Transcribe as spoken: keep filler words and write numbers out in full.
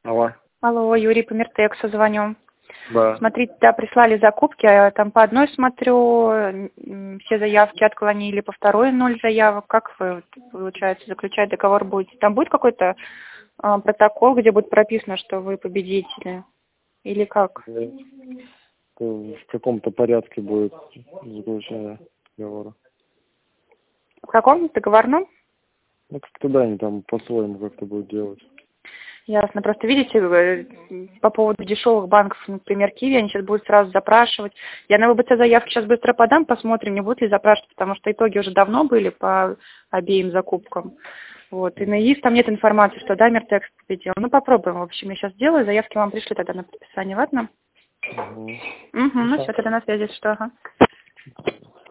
Алло. Алло, Юрий, по Миртексу звоню. Да. Смотрите, да, прислали закупки, а там по одной смотрю, м, все заявки отклонили, по второй ноль заявок. Как вы, получается, заключать договор будете? Там будет какой-то а, протокол, где будет прописано, что вы победители? Или как? Э, В каком-то порядке будет заключение договора. В каком договорном? Ну, как-то да, они там по-своему как-то будут делать. Ясно. Просто видите, э, по поводу дешевых банков, например, Киви, они сейчас будут сразу запрашивать. Я на ВБЦ заявки сейчас быстро подам, посмотрим, не будут ли запрашивать, потому что итоги уже давно были по обеим закупкам. Вот. И на ИИС там нет информации, что да, Миртекс победил. Ну, попробуем. В общем, я сейчас сделаю, заявки вам пришли тогда на подписание, ладно? Угу. Угу, ну все, тогда на связи, что, ага.